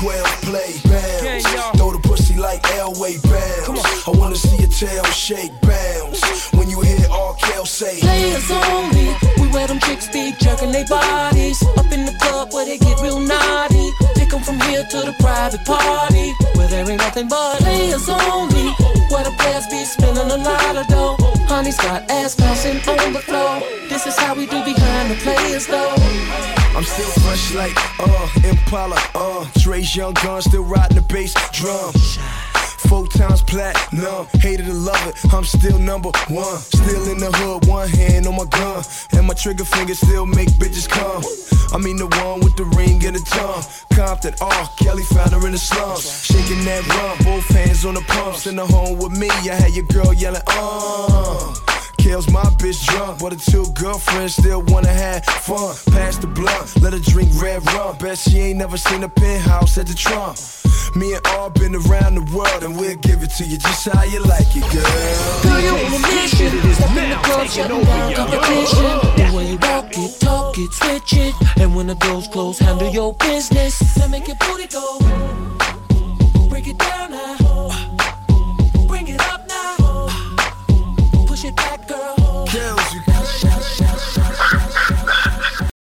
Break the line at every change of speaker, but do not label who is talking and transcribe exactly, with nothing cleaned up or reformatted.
twelve play, bounce. Throw the pussy like Elway, bounce. I wanna see your tail shake, bounce. When you hear R. Kelly say,
players only. We wear them chicks be jerking their bodies. Up in the club where they get real naughty. Take them from here to the private party, where there ain't nothing but players only. Where the players be spending a lot of dough. Honey's got ass bouncing on the floor. This is how we do behind the players though.
I'm still fresh like, uh, Impala, uh Dre's young gun, still riding the bass drum. Four times platinum, hated to love it, I'm still number one. Still in the hood, one hand on my gun. And my trigger finger still make bitches come. I mean the one with the ring and the tongue. Compton, R. Kelly found her in the slums. Shaking that rum, both hands on the pumps. In the home with me, I had your girl yelling, uh Kale's my bitch drunk, but her two girlfriends still wanna have fun. Pass the blunt, let her drink red rum. Bet she ain't never seen a penthouse at the Trump. Me and R been around the world, and we'll give it to you just how you like it, girl.
Girl, you on a mission. Step in the club, shutting down competition. The way you walk it, talk it, switch it. And when the doors close, handle your business. Now make your booty go. Break it down now.